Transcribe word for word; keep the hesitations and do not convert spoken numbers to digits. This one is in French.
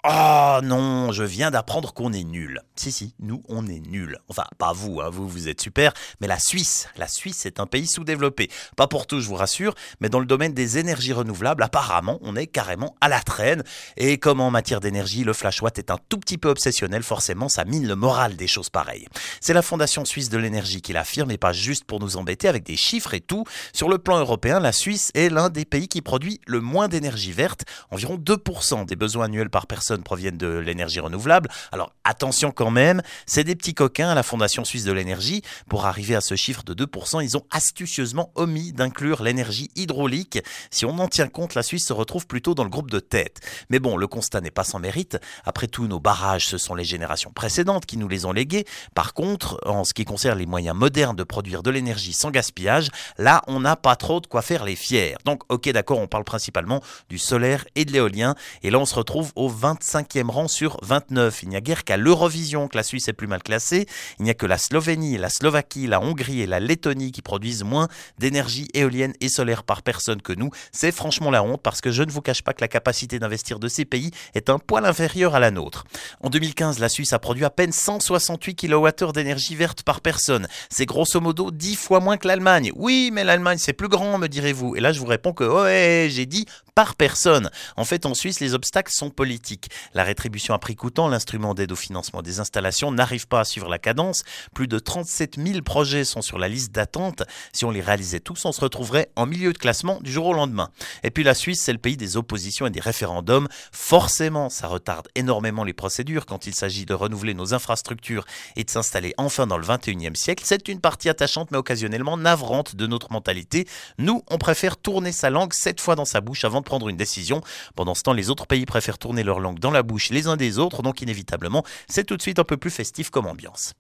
Oh non, je viens d'apprendre qu'on est nul. Si, si, nous, on est nuls. Enfin, pas vous, hein, vous, vous êtes super, mais la Suisse. La Suisse est un pays sous-développé. Pas pour tout, je vous rassure, mais dans le domaine des énergies renouvelables, apparemment, on est carrément à la traîne. Et comme en matière d'énergie, le flash watt est un tout petit peu obsessionnel, forcément, ça mine le moral des choses pareilles. C'est la Fondation Suisse de l'énergie qui l'affirme, et pas juste pour nous embêter avec des chiffres et tout. Sur le plan européen, la Suisse est l'un des pays qui produit le moins d'énergie verte. Environ deux pour cent des besoins annuels par personne proviennent de l'énergie renouvelable. Alors attention quand même, c'est des petits coquins à la Fondation Suisse de l'énergie. Pour arriver à ce chiffre de deux pour cent, ils ont astucieusement omis d'inclure l'énergie hydraulique. Si on en tient compte, la Suisse se retrouve plutôt dans le groupe de tête. Mais bon, le constat n'est pas sans mérite. Après tout, nos barrages, ce sont les générations précédentes qui nous les ont légués. Par contre, en ce qui concerne les moyens modernes de produire de l'énergie sans gaspillage, là, on n'a pas trop de quoi faire les fiers. Donc, ok, d'accord, on parle principalement du solaire et de l'éolien. Et là, on se retrouve au vingt-cinquième rang sur vingt-neuf. Il n'y a guère qu'à l'Eurovision que la Suisse est plus mal classée. Il n'y a que la Slovénie, la Slovaquie, la Hongrie et la Lettonie qui produisent moins d'énergie éolienne et solaire par personne que nous. C'est franchement la honte parce que je ne vous cache pas que la capacité d'investir de ces pays est un poil inférieure à la nôtre. En deux mille quinze, la Suisse a produit à peine cent soixante-huit kilowattheures d'énergie verte par personne. C'est grosso modo dix fois moins que l'Allemagne. Oui, mais l'Allemagne c'est plus grand, me direz-vous. Et là, je vous réponds que ouais, j'ai dit par personne. En fait, en Suisse, les obstacles sont politiques. La rétribution à prix coûtant, l'instrument d'aide au financement des installations, n'arrive pas à suivre la cadence. Plus de trente-sept mille projets sont sur la liste d'attente. Si on les réalisait tous, on se retrouverait en milieu de classement du jour au lendemain. Et puis la Suisse, c'est le pays des oppositions et des référendums. Forcément, ça retarde énormément les procédures quand il s'agit de renouveler nos infrastructures et de s'installer enfin dans le vingt et unième siècle. C'est une partie attachante mais occasionnellement navrante de notre mentalité. Nous, on préfère tourner sa langue sept fois dans sa bouche avant de prendre une décision. Pendant ce temps, les autres pays préfèrent tourner leur langue dans la bouche les uns des autres, donc inévitablement, c'est tout de suite un peu plus festif comme ambiance.